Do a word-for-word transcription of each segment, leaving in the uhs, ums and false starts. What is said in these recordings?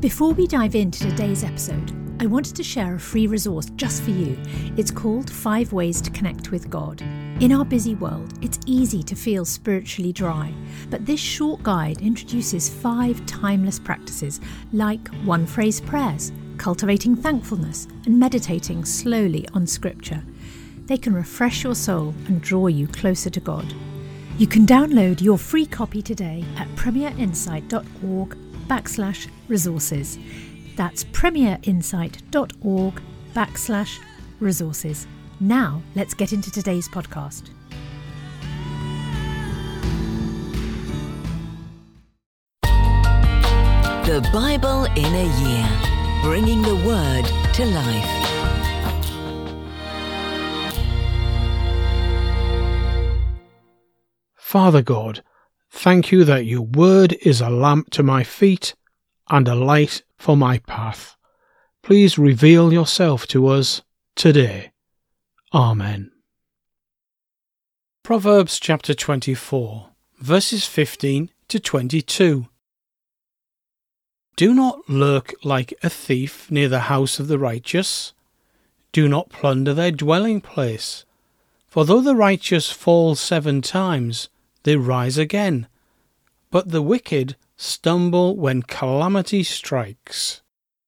Before we dive into today's episode, I wanted to share a free resource just for you. It's called Five Ways to Connect with God. In our busy world, it's easy to feel spiritually dry, but this short guide introduces five timeless practices like one-phrase prayers, cultivating thankfulness, and meditating slowly on Scripture. They can refresh your soul and draw you closer to God. You can download your free copy today at premierinsight.org backslash resources. That's premierinsight.org backslash resources. Now, let's get into today's podcast. The Bible in a Year, bringing the Word to life. Father God, thank you that your Word is a lamp to my feet and a light for my path. Please reveal yourself to us today. Amen. Proverbs chapter twenty-four, verses fifteen to twenty-two. Do not lurk like a thief near the house of the righteous. Do not plunder their dwelling place. For though the righteous fall seven times, they rise again. But the wicked stumble when calamity strikes.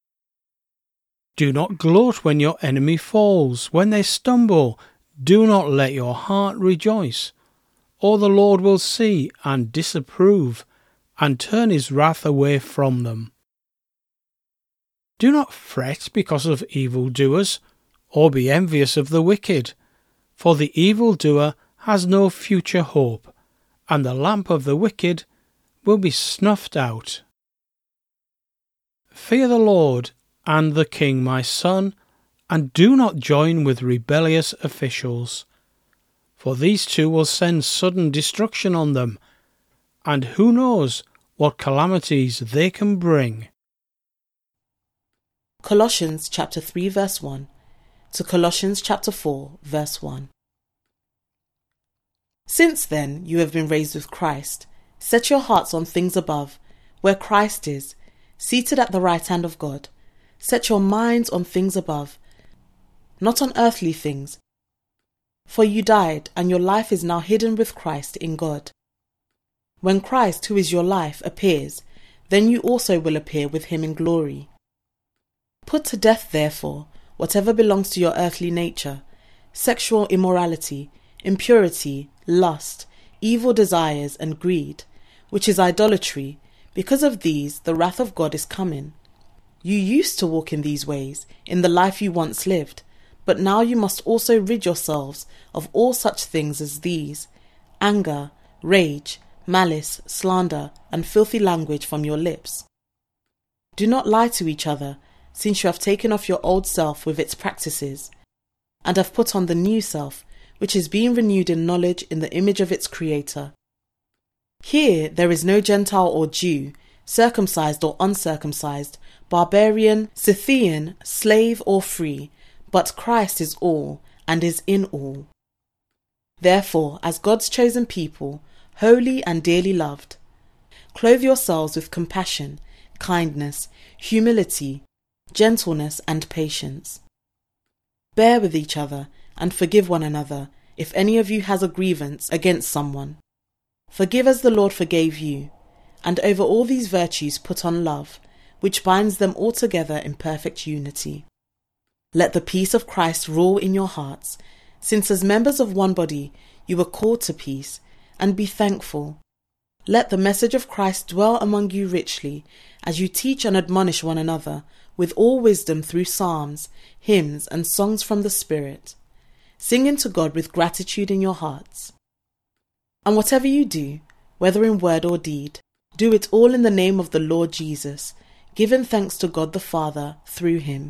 Do not gloat when your enemy falls. When they stumble, do not let your heart rejoice. Or the Lord will see and disapprove, and turn his wrath away from them. Do not fret because of evildoers, or be envious of the wicked. For the evildoer has no future hope, and the lamp of the wicked will be snuffed out. Fear the Lord and the King, my son, and do not join with rebellious officials, for these two will send sudden destruction on them, and who knows what calamities they can bring. Colossians chapter three verse one to Colossians chapter four verse one. Since then you have been raised with Christ, set your hearts on things above, where Christ is, seated at the right hand of God. Set your minds on things above, not on earthly things. For you died, and your life is now hidden with Christ in God. When Christ, who is your life, appears, then you also will appear with him in glory. Put to death, therefore, whatever belongs to your earthly nature: sexual immorality, impurity, lust, evil desires, and greed, which is idolatry. Because of these, the wrath of God is coming. You used to walk in these ways, in the life you once lived, but now you must also rid yourselves of all such things as these: anger, rage, malice, slander, and filthy language from your lips. Do not lie to each other, since you have taken off your old self with its practices, and have put on the new self, which is being renewed in knowledge in the image of its Creator. Here there is no Gentile or Jew, circumcised or uncircumcised, barbarian, Scythian, slave or free, but Christ is all and is in all. Therefore, as God's chosen people, holy and dearly loved, clothe yourselves with compassion, kindness, humility, gentleness, and patience. Bear with each other and forgive one another if any of you has a grievance against someone. Forgive as the Lord forgave you, and over all these virtues put on love, which binds them all together in perfect unity. Let the peace of Christ rule in your hearts, since as members of one body you were called to peace, and be thankful. Let the message of Christ dwell among you richly, as you teach and admonish one another with all wisdom through psalms, hymns, and songs from the Spirit, singing to God with gratitude in your hearts. And whatever you do, whether in word or deed, do it all in the name of the Lord Jesus, giving thanks to God the Father through him.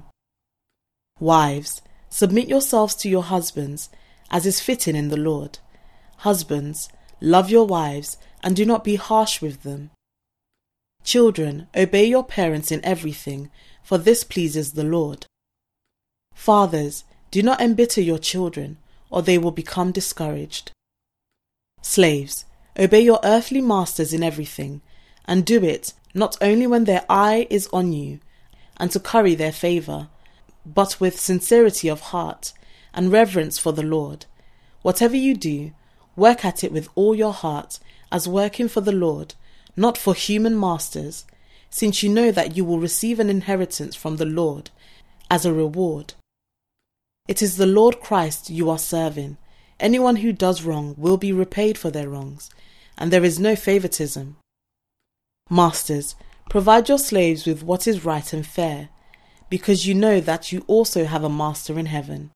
Wives, submit yourselves to your husbands, as is fitting in the Lord. Husbands, love your wives, and do not be harsh with them. Children, obey your parents in everything, for this pleases the Lord. Fathers, do not embitter your children, or they will become discouraged. Slaves, obey your earthly masters in everything, and do it not only when their eye is on you, and to curry their favour, but with sincerity of heart and reverence for the Lord. Whatever you do, work at it with all your heart, as working for the Lord, not for human masters, since you know that you will receive an inheritance from the Lord as a reward. It is the Lord Christ you are serving. Anyone who does wrong will be repaid for their wrongs, and there is no favoritism. Masters, provide your slaves with what is right and fair, because you know that you also have a master in heaven.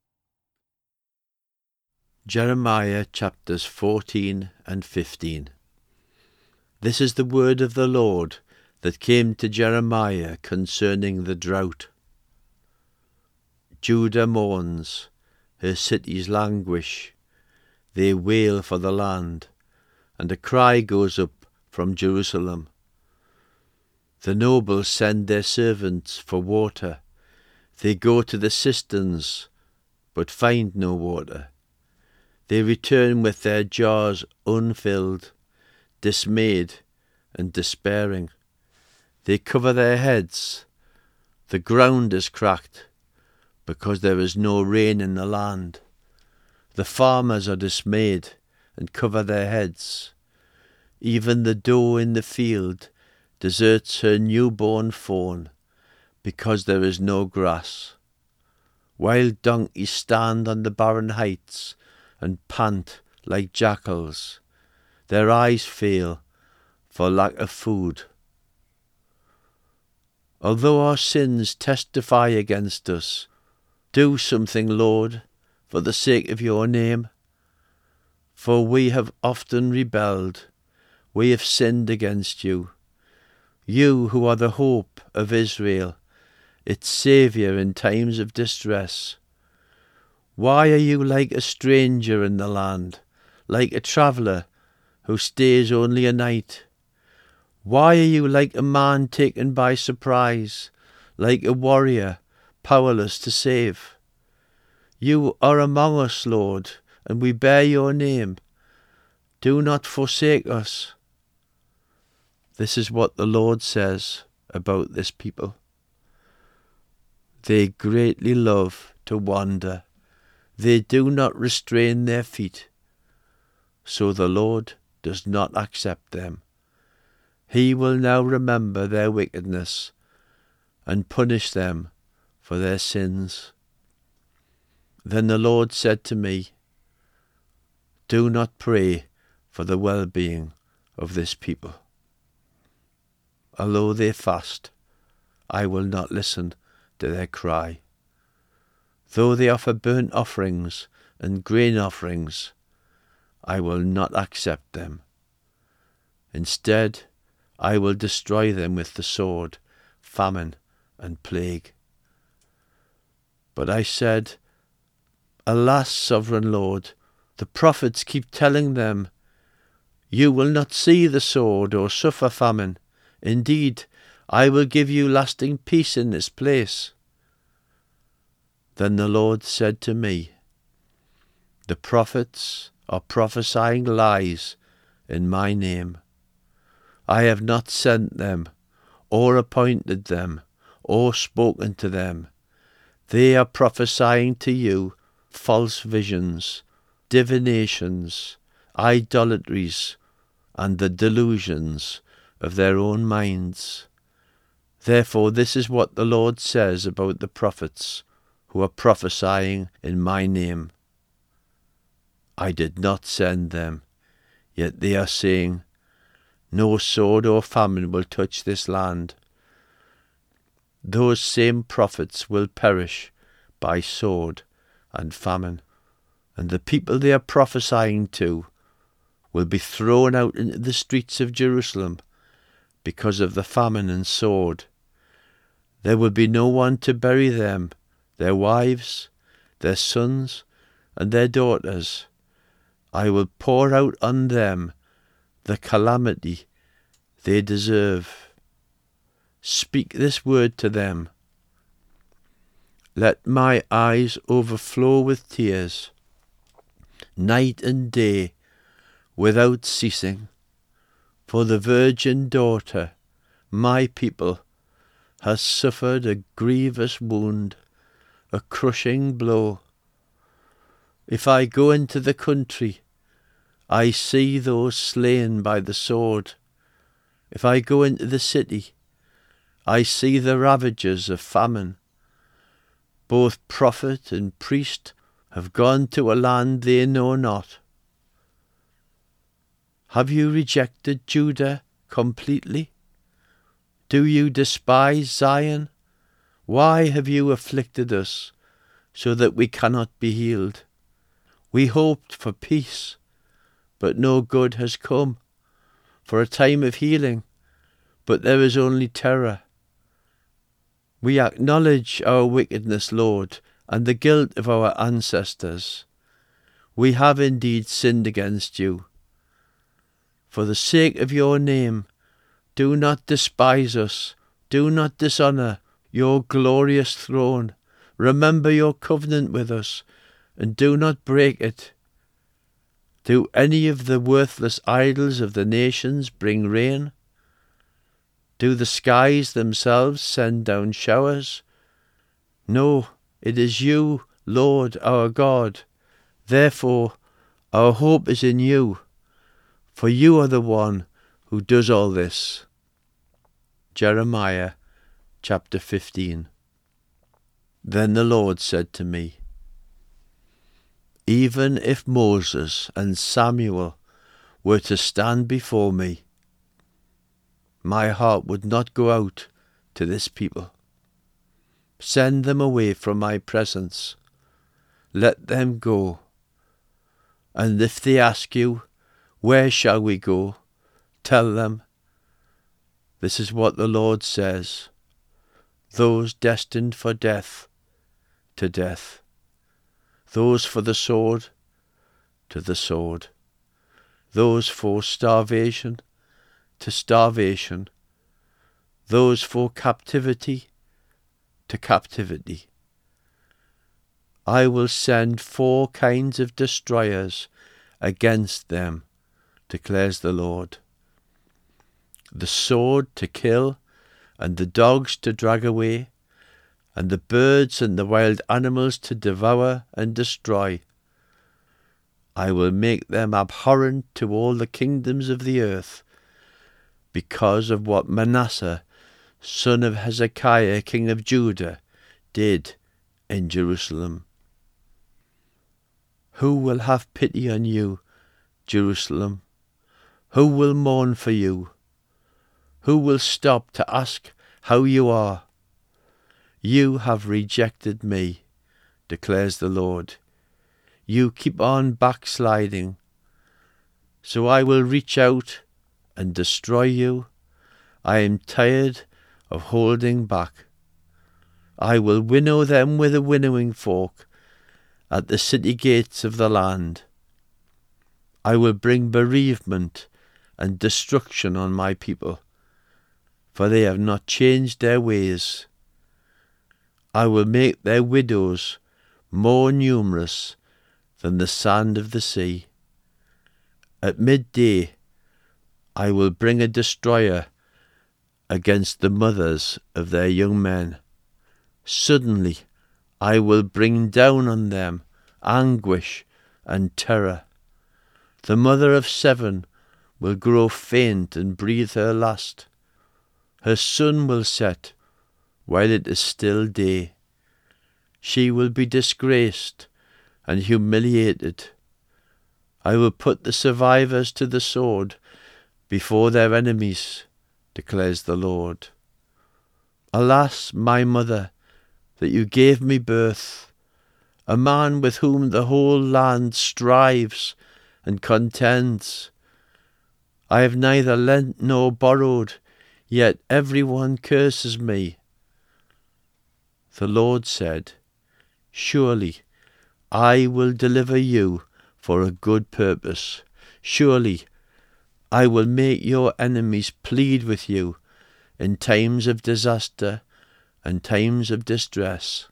Jeremiah chapters fourteen and fifteen. This is the word of the Lord that came to Jeremiah concerning the drought. Judah mourns, her cities languish, they wail for the land, and a cry goes up from Jerusalem. The nobles send their servants for water. They go to the cisterns, but find no water. They return with their jars unfilled, dismayed and despairing. They cover their heads. The ground is cracked, because there is no rain in the land. The farmers are dismayed and cover their heads. Even the doe in the field deserts her newborn fawn, because there is no grass. Wild donkeys stand on the barren heights and pant like jackals. Their eyes fail for lack of food. Although our sins testify against us, do something, Lord, for the sake of your name. For we have often rebelled, we have sinned against you. You who are the hope of Israel, its Saviour in times of distress. Why are you like a stranger in the land, like a traveller who stays only a night? Why are you like a man taken by surprise, like a warrior powerless to save? You are among us, Lord, and we bear your name. Do not forsake us. This is what the Lord says about this people. They greatly love to wander. They do not restrain their feet. So the Lord does not accept them. He will now remember their wickedness and punish them for their sins. Then the Lord said to me, do not pray for the well-being of this people. Although they fast, I will not listen to their cry. Though they offer burnt offerings and grain offerings, I will not accept them. Instead, I will destroy them with the sword, famine, and plague. But I said, alas, sovereign Lord, the prophets keep telling them, you will not see the sword or suffer famine. Indeed, I will give you lasting peace in this place. Then the Lord said to me, the prophets are prophesying lies in my name. I have not sent them, or appointed them, or spoken to them. They are prophesying to you false visions, divinations, idolatries, and the delusions of their own minds. Therefore this is what the Lord says about the prophets who are prophesying in my name. I did not send them, yet they are saying, no sword or famine will touch this land. Those same prophets will perish by sword and famine, and the people they are prophesying to will be thrown out into the streets of Jerusalem because of the famine and sword. There will be no one to bury them, their wives, their sons, and their daughters. I will pour out on them the calamity they deserve. Speak this word to them. Let my eyes overflow with tears, night and day, without ceasing, for the virgin daughter, my people, has suffered a grievous wound, a crushing blow. If I go into the country, I see those slain by the sword. If I go into the city, I see the ravages of famine. Both prophet and priest have gone to a land they know not. Have you rejected Judah completely? Do you despise Zion? Why have you afflicted us, so that we cannot be healed? We hoped for peace, but no good has come, for a time of healing, but there is only terror. We acknowledge our wickedness, Lord, and the guilt of our ancestors. We have indeed sinned against you. For the sake of your name, do not despise us, do not dishonour your glorious throne. Remember your covenant with us, and do not break it. Do any of the worthless idols of the nations bring rain? Do the skies themselves send down showers? No, it is you, Lord our God. Therefore, our hope is in you, for you are the one who does all this. Jeremiah chapter fifteen. Then the Lord said to me, even if Moses and Samuel were to stand before me, my heart would not go out to this people. Send them away from my presence. Let them go. And if they ask you, where shall we go? Tell them, this is what the Lord says. Those destined for death, to death. Those for the sword, to the sword. Those for starvation, to starvation. Those for captivity, to captivity. I will send four kinds of destroyers against them, declares the Lord. The sword to kill, and the dogs to drag away, and the birds and the wild animals to devour and destroy. I will make them abhorrent to all the kingdoms of the earth, because of what Manasseh, son of Hezekiah, king of Judah, did in Jerusalem. Who will have pity on you, Jerusalem? Who will mourn for you? Who will stop to ask how you are? You have rejected me, declares the Lord. You keep on backsliding. So I will reach out and destroy you. I am tired of holding back. I will winnow them with a winnowing fork at the city gates of the land. I will bring bereavement and destruction on my people, for they have not changed their ways. I will make their widows more numerous than the sand of the sea. At midday I will bring a destroyer against the mothers of their young men. Suddenly I will bring down on them anguish and terror. The mother of seven will grow faint and breathe her last. Her sun will set while it is still day. She will be disgraced and humiliated. I will put the survivors to the sword before their enemies, declares the Lord. Alas, my mother, that you gave me birth, a man with whom the whole land strives and contends. I have neither lent nor borrowed, yet every one curses me. The Lord said, surely I will deliver you for a good purpose. Surely I will make your enemies plead with you in times of disaster and times of distress.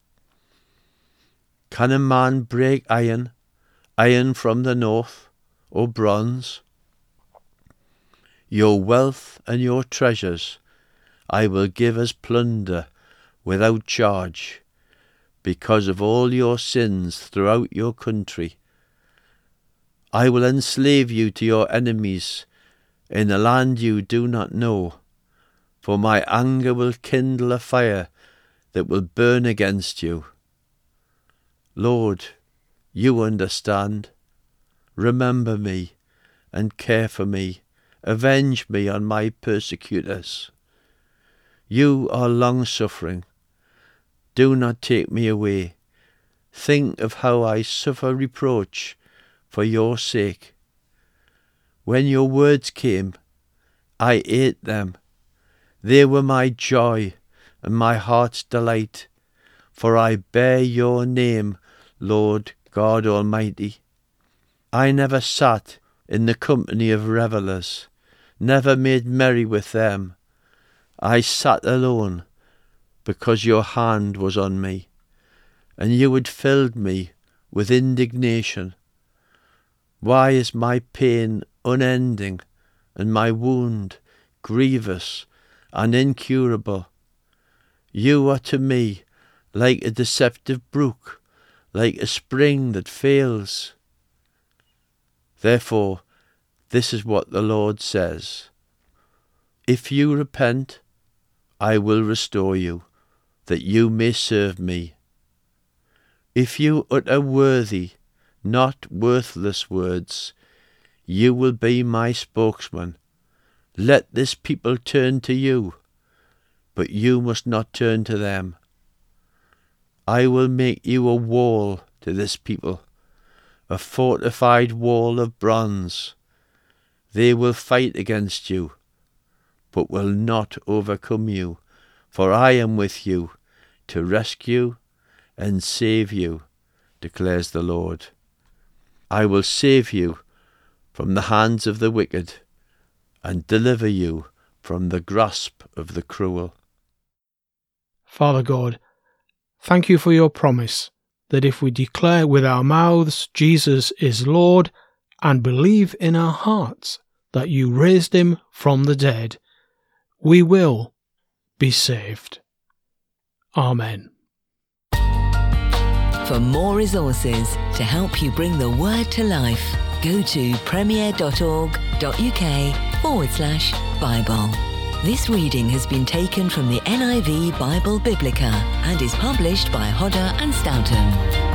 Can a man break iron, iron from the north, or bronze? Your wealth and your treasures I will give as plunder without charge, because of all your sins throughout your country. I will enslave you to your enemies in a land you do not know, for my anger will kindle a fire that will burn against you. Lord, you understand. Remember me and care for me. Avenge me on my persecutors. You are long-suffering. Do not take me away. Think of how I suffer reproach for your sake. When your words came, I ate them. They were my joy and my heart's delight, for I bear your name, Lord God Almighty. I never sat in the company of revellers, never made merry with them. I sat alone, because your hand was on me, and you had filled me with indignation. Why is my pain unending, and my wound grievous and incurable? You are to me like a deceptive brook, like a spring that fails. Therefore, this is what the Lord says. If you repent, I will restore you, that you may serve me. If you utter worthy, not worthless words, you will be my spokesman. Let this people turn to you, but you must not turn to them. I will make you a wall to this people, a fortified wall of bronze. They will fight against you, but will not overcome you, for I am with you to rescue and save you, declares the Lord. I will save you from the hands of the wicked and deliver you from the grasp of the cruel. Father God, thank you for your promise that if we declare with our mouths Jesus is Lord and believe in our hearts that you raised him from the dead, we will be saved. Amen. For more resources to help you bring the word to life, go to premier.org.uk forward slash Bible. This reading has been taken from the N I V Bible Biblica and is published by Hodder and Stoughton.